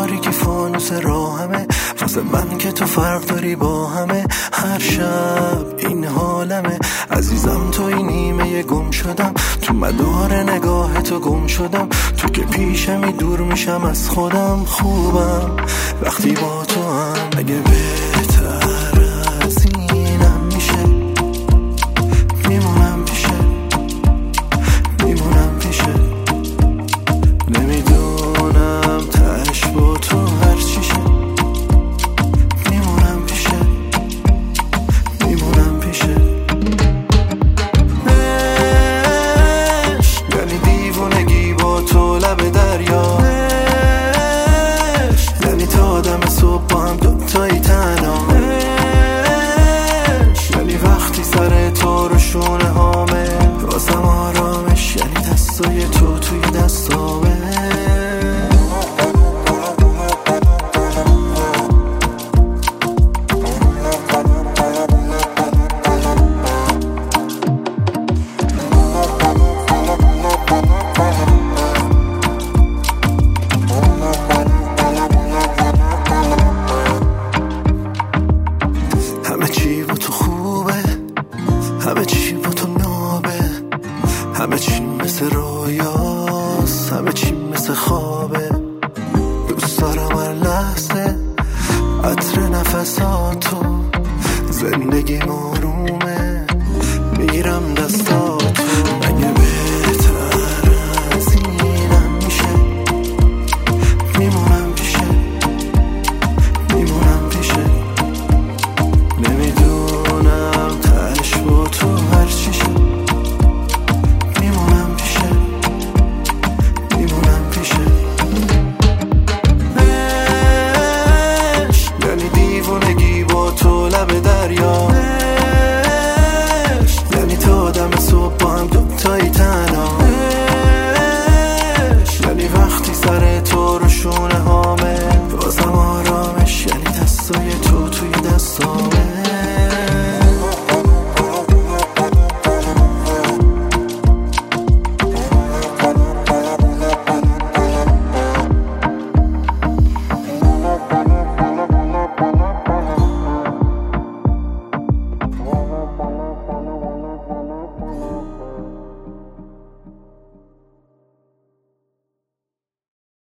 تاریکی فانوس راهمه، واسه من که تو فرق داری با همه. هر شب این حالمه عزیزم، تو این نیمه گم شدم، تو مدار نگاه تو گم شدم. تو که پیشمی دور میشم از خودم. خوبم وقتی با تو هم، اگه بهتر از اینم میشه میمونم پیشه، میمونم پیشه. نمیدونم تش با تو هر چیشه، میمونم پیشه، میمونم پیشه. یعنی دیوونگی با تو لب دریا، یعنی تا آدم صبح با هم دوتایی تنها، یعنی وقتی سر تو رو شونه هامه واسم آرامش، یعنی دستای تو توی دستامه. همه چی با تو خوبه، همه چی با تو نابه، همه چی مثل رویاست، همه چی مثل خوابه. دوست دارم هر لحظه عطر نفساتو، زندگیمو